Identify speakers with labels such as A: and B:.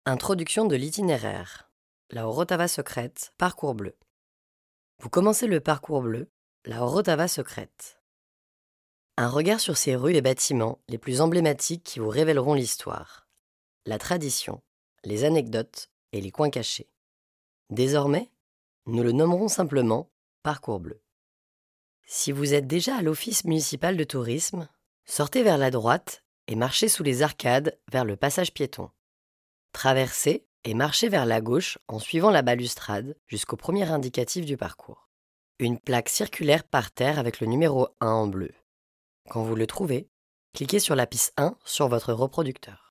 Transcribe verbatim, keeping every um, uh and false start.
A: Introduction de l'itinéraire. La Orotava secrète, parcours bleu. Vous commencez le parcours bleu, la Orotava secrète. Un regard sur ces rues et bâtiments les plus emblématiques qui vous révéleront l'histoire, la tradition, les anecdotes et les coins cachés. Désormais, nous le nommerons simplement parcours bleu. Si vous êtes déjà à l'office municipal de tourisme, sortez vers la droite et marchez sous les arcades vers le passage piéton. Traversez et marchez vers la gauche en suivant la balustrade jusqu'au premier indicatif du parcours. Une plaque circulaire par terre avec le numéro un en bleu. Quand vous le trouvez, cliquez sur la piste un sur votre reproducteur.